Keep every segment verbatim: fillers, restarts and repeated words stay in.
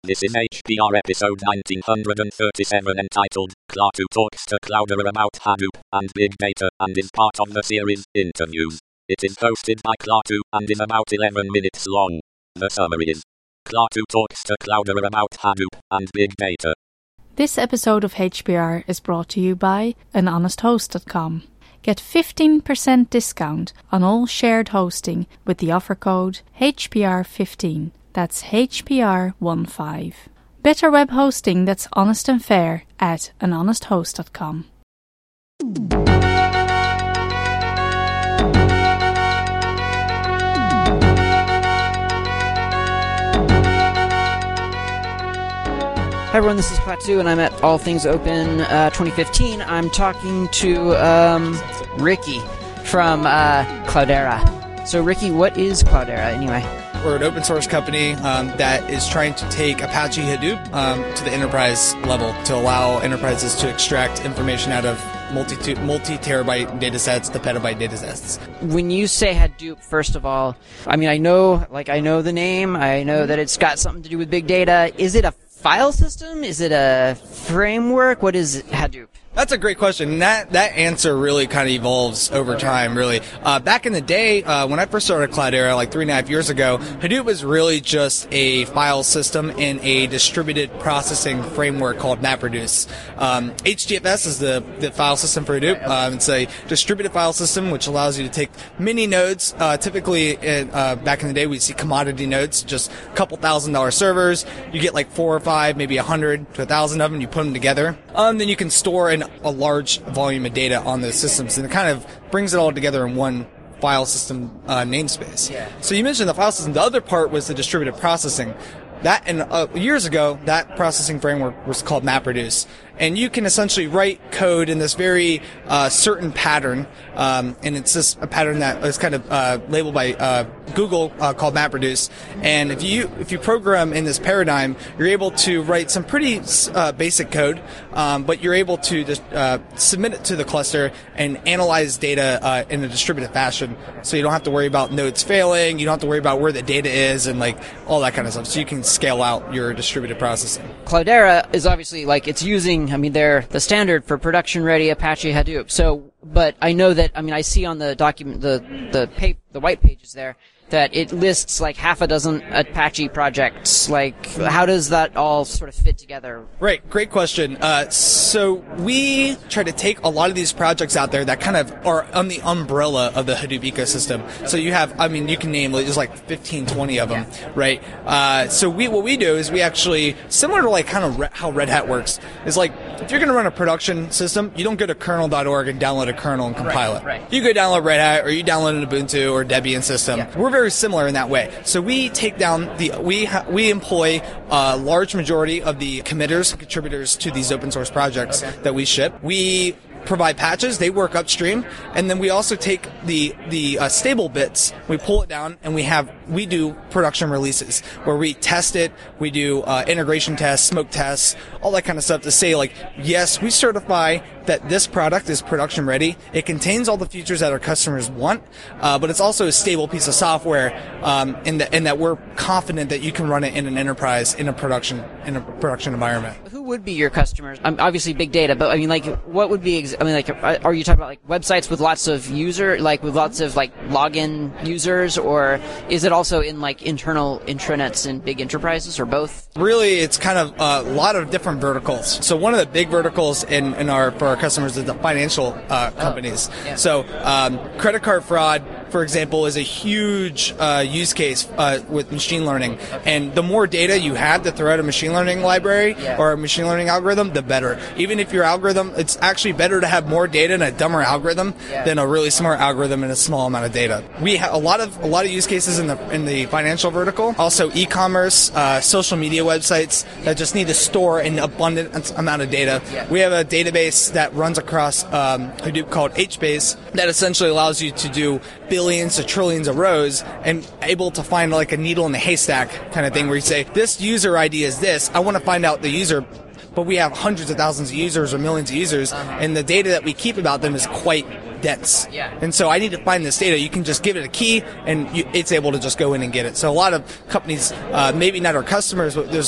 This is H P R episode nineteen thirty-seven entitled Klaatu Talks to Cloudera about Hadoop and Big Data and is part of the series Interviews. It is hosted by Klaatu and is about eleven minutes long. The summary is Klaatu Talks to Cloudera about Hadoop and Big Data. This episode of H P R is brought to you by an honest host dot com. Get fifteen percent discount on all shared hosting with the offer code H P R fifteen. That's H P R fifteen. Better web hosting that's honest and fair at an honest host dot com. Hi everyone, this is Klaatu, and I'm at All Things Open uh, twenty fifteen. I'm talking to um, Ricky from uh, Cloudera. So Ricky, what is Cloudera anyway? We're an open source company um, that is trying to take Apache Hadoop um, to the enterprise level to allow enterprises to extract information out of multi multi-terabyte data sets to petabyte data sets. When you say Hadoop, first of all, I mean, I know, like, I know the name. I know that it's got something to do with big data. Is it a file system? Is it a framework? What is Hadoop? That's a great question. And that, that answer really kind of evolves over time, really. Uh, back in the day, uh, when I first started Cloudera, like three and a half years ago, Hadoop was really just a file system in a distributed processing framework called MapReduce. Um, H D F S is the, the file system for Hadoop. Um, it's a distributed file system which allows you to take mini nodes. Uh, typically, in, uh, back in the day, we'd see commodity nodes, just a couple thousand dollar servers. You get like four or five, maybe a hundred to a thousand of them. You put them together. Um, then you can store in a large volume of data on those systems, and it kind of brings it all together in one file system uh, namespace. Yeah. So you mentioned the file system. The other part was the distributed processing. That and uh, years ago, that processing framework was called MapReduce, and you can essentially write code in this very uh, certain pattern, um, and it's this a pattern that is kind of uh, labeled by uh, Google uh, called MapReduce. And if you if you program in this paradigm, you're able to write some pretty uh, basic code, um, but you're able to just uh, submit it to the cluster and analyze data uh, in a distributed fashion. So you don't have to worry about nodes failing. You don't have to worry about where the data is and like all that kind of stuff. So you can scale out your distributed processing. Cloudera is obviously, like, it's using, I mean, they're the standard for production-ready Apache Hadoop. So, but I know that, I mean, I see on the document, the the pa- the white pages there, that it lists like half a dozen Apache projects. Like, how does that all sort of fit together? Right, great question. Uh, so we try to take a lot of these projects out there that kind of are on the umbrella of the Hadoop ecosystem. So you have, I mean, you can name, there's like fifteen, twenty of them, yeah. right? Uh, so we, what we do is we actually, similar to like kind of re- how Red Hat works, is like, if you're going to run a production system, you don't go to kernel dot org and download a kernel and compile right, it. Right. You go download Red Hat, or you download an Ubuntu or Debian system. Yeah. We're very similar in that way. So we take down the, we ha, we employ a large majority of the committers, contributors to these open source projects okay. that we ship. We provide patches, they work upstream, and then we also take the the uh, stable bits, we pull it down, and we have we do production releases where we test it, we do uh, integration tests, smoke tests, all that kind of stuff to say, like, yes, we certify that this product is production ready. It contains all the features that our customers want, uh, but it's also a stable piece of software, um, in that in that we're confident that you can run it in an enterprise in a production in a production environment. Who would be your customers? Um, obviously, big data, but I mean, like, what would be? Ex- I mean, like, are you talking about like websites with lots of user, like with lots of like login users, or is it also in like internal intranets in big enterprises, or both? Really, it's kind of a lot of different verticals. So one of the big verticals in, in our for our customers is the financial uh, companies. Oh, yeah. So um, credit card fraud, for example, is a huge uh, use case uh, with machine learning. And the more data you have to throw out a machine learning library yeah. or a machine learning algorithm, the better. Even if your algorithm, it's actually better to have more data in a dumber algorithm yeah. than a really smart algorithm in a small amount of data. We have a lot of a lot of use cases in the in the financial vertical. Also, e-commerce, uh, social media websites that just need to store an abundant amount of data. Yeah. We have a database that runs across um, Hadoop called HBase that essentially allows you to do billions to trillions of rows and able to find like a needle in the haystack kind of thing, where you say, this user I D is this. I want to find out the user, but we have hundreds of thousands of users or millions of users, uh-huh. and the data that we keep about them is quite dense. Yeah. And so I need to find this data. You can just give it a key, and you, it's able to just go in and get it. So a lot of companies, uh, maybe not our customers, but there's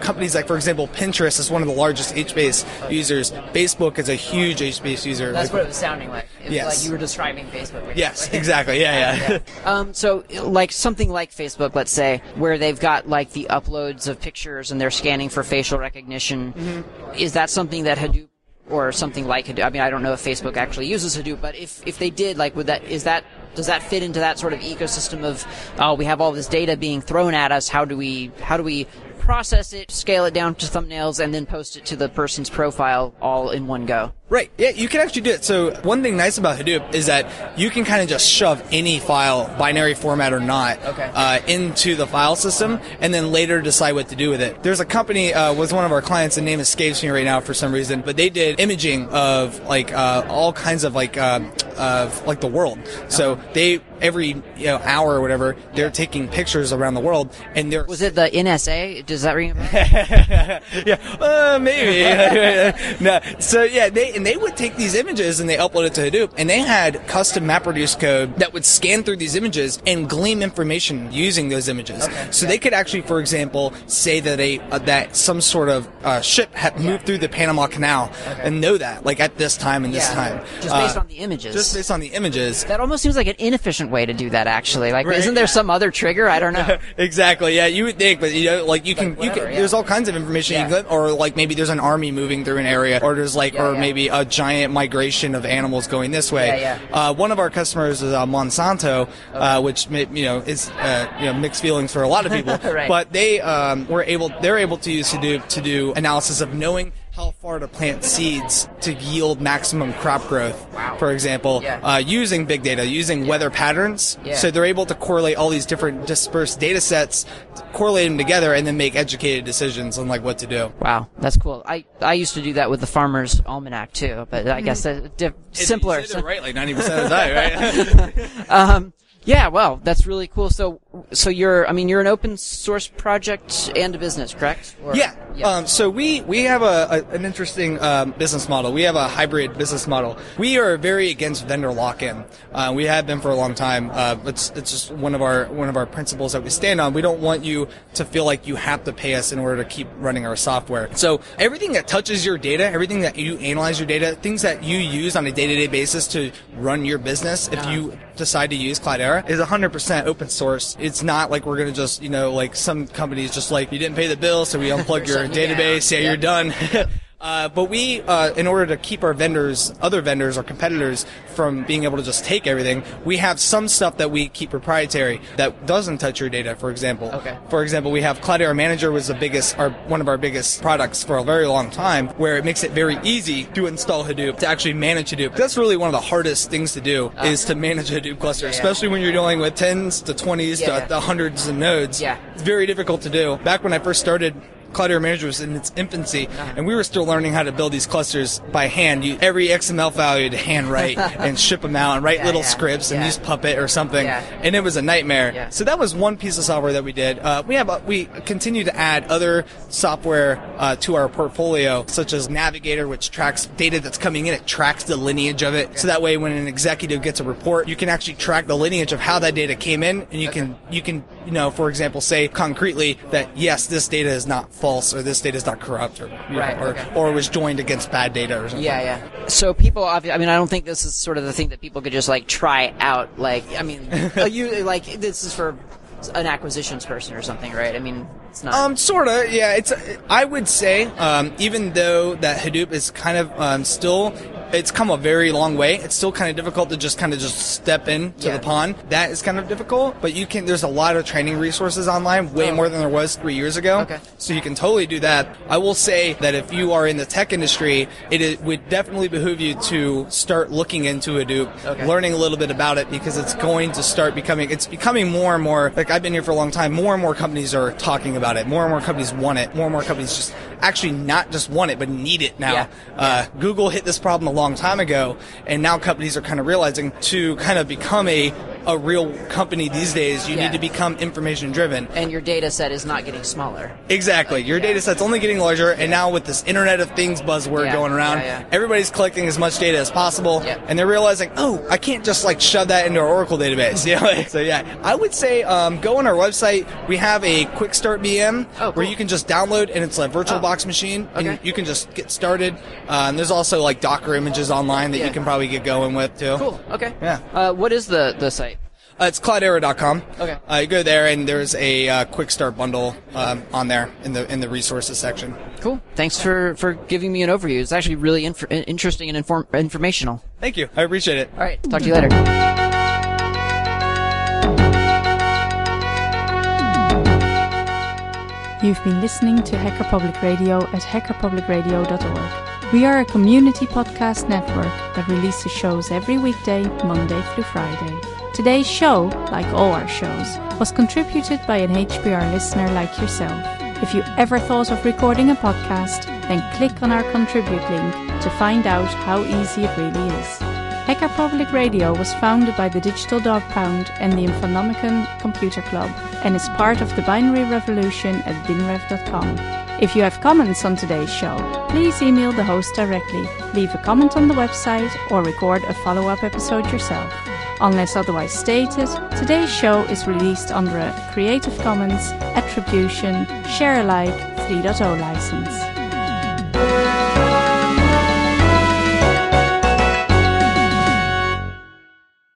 companies like, for example, Pinterest is one of the largest HBase users. Facebook is a huge HBase user. That's like, what it was sounding like. It was yes. like you were describing Facebook. Basically. Yes, exactly. Yeah, yeah. yeah. Um, so, like something like Facebook, let's say, where they've got like the uploads of pictures and they're scanning for facial recognition. Mm-hmm. Is that something that Hadoop or something like Hadoop? I mean, I don't know if Facebook actually uses Hadoop, but if if they did, like, would that is that does that fit into that sort of ecosystem of, oh, we have all this data being thrown at us? How do we how do we process it, scale it down to thumbnails, and then post it to the person's profile all in one go? Right. Yeah, you can actually do it. So one thing nice about Hadoop is that you can kind of just shove any file, binary format or not, okay. uh, into the file system, and then later decide what to do with it. There's a company uh, was one of our clients. The name escapes me right now for some reason, but they did imaging of like uh, all kinds of like uh, of like the world. So they every you know hour or whatever they're taking pictures around the world, and they're was it the N S A? Does that ring a bell? yeah, uh, maybe. No. So yeah, they. And they would take these images and they upload it to Hadoop, and they had custom MapReduce code that would scan through these images and glean information using those images. Okay. So yeah. they could actually, for example, say that a uh, that some sort of uh, ship had moved yeah. through the Panama Canal okay. and know that, like at this time and this yeah. time, just based uh, on the images. Just based on the images. That almost seems like an inefficient way to do that. Actually, like, right. isn't there some other trigger? I don't know. Exactly. Yeah, you would think, but you know, like you can, whatever, you can. yeah. There's all kinds of information yeah. you can, or like maybe there's an army moving through an area, or there's like, yeah, or yeah. maybe a giant migration of animals going this way. Yeah, yeah. Uh, one of our customers is uh, Monsanto, okay. uh, which may, you know is uh, you know mixed feelings for a lot of people. right. But they um, were able, they're able to use to do to do analysis of knowing how far to plant seeds to yield maximum crop growth, wow. for example, yeah. uh, using big data, using yeah. weather patterns. Yeah. So they're able to correlate all these different dispersed data sets, correlate them together, and then make educated decisions on like what to do. Wow, that's cool. I, I used to do that with the Farmer's Almanac too, but I guess that's diff- simpler. You said it right like ninety percent of the time, right? um, yeah, well, that's really cool. So, so you're, I mean, you're an open source project and a business, correct? Or, yeah. yeah. Um, so we, we have a, a an interesting um, business model. We have a hybrid business model. We are very against vendor lock-in. Uh, we have been for a long time. Uh, it's it's just one of our one of our principles that we stand on. We don't want you to feel like you have to pay us in order to keep running our software. So everything that touches your data, everything that you analyze your data, things that you use on a day-to-day basis to run your business, if you decide to use Cloudera, is one hundred percent open source. It's not like we're going to just, you know, like some companies just like, you didn't pay the bill, so we unplug your database, yeah, yeah, you're done. Uh, but we, uh, in order to keep our vendors, other vendors or competitors from being able to just take everything, we have some stuff that we keep proprietary that doesn't touch your data, for example. Okay. For example, we have Cloudera Manager was the biggest, our, one of our biggest products for a very long time, where it makes it very easy to install Hadoop, to actually manage Hadoop. That's really one of the hardest things to do, uh, is to manage a Hadoop cluster, yeah, yeah. especially when you're dealing with tens to twenties yeah, to yeah. the hundreds of nodes. Yeah. It's very difficult to do. Back when I first started, Cloudera Manager was in its infancy, and we were still learning how to build these clusters by hand. You, every X M L file you had to hand write and ship them out and write yeah, little yeah, scripts and yeah. use Puppet or something, yeah. and it was a nightmare. Yeah. So that was one piece of software that we did. Uh, we have uh, we continue to add other software uh, to our portfolio, such as Navigator, which tracks data that's coming in. It tracks the lineage of it, okay. so that way when an executive gets a report, you can actually track the lineage of how that data came in, and you okay. can you can you know, for example, say concretely that yes, this data is not false or this data is not corrupt, or right, know, or, okay. or was joined against bad data or something. Yeah, yeah. So people, I mean, I don't think this is sort of the thing that people could just like try out. Like, I mean, you like this is for an acquisitions person or something, right? I mean, it's not. Um, sorta, yeah. It's. I would say, um, even though that Hadoop is kind of um, still. It's come a very long way. It's still kind of difficult to just kind of just step into yeah. the pond. That is kind of difficult, but you can. There's a lot of training resources online, way oh. more than there was three years ago. Okay. So you can totally do that. I will say that if you are in the tech industry, it is, would definitely behoove you to start looking into Hadoop, okay. learning a little bit about it, because it's going to start becoming. It's becoming more and more. Like I've been here for a long time. More and more companies are talking about it. More and more companies want it. More and more companies just actually not just want it, but need it now. Yeah. Uh, Google hit this problem a long time ago. And now companies are kind of realizing to kind of become a a real company these days. You Yeah. need to become information driven. And your data set is not getting smaller. Exactly. Your Yeah. data set's only getting larger, and now with this Internet of Things buzzword Yeah. going around, Yeah, yeah. everybody's collecting as much data as possible, Yeah. and they're realizing, oh, I can't just like shove that into our Oracle database. You know? So yeah, I would say um, go on our website. We have a quick start V M Oh, where cool. you can just download, and it's a VirtualBox Oh. machine, Okay. and you can just get started. Uh, and there's also like Docker images online that Yeah. you can probably get going with too. Cool. Okay. Yeah. Uh, what is the, the site? Uh, it's cloudera dot com. Okay. Uh, you go there, and there's a uh, quick start bundle um, on there in the in the resources section. Cool. Thanks for, for giving me an overview. It's actually really inf- interesting and inform- informational. Thank you. I appreciate it. All right. Talk to you later. You've been listening to Hacker Public Radio at hacker public radio dot org. We are a community podcast network that releases shows every weekday, Monday through Friday. Today's show, like all our shows, was contributed by an H P R listener like yourself. If you ever thought of recording a podcast, then click on our contribute link to find out how easy it really is. Hacker Public Radio was founded by the Digital Dog Pound and the Infonomicon Computer Club and is part of the Binary Revolution at binrev dot com. If you have comments on today's show, please email the host directly, leave a comment on the website, or record a follow-up episode yourself. Unless otherwise stated, today's show is released under a Creative Commons Attribution Share Alike three point oh license.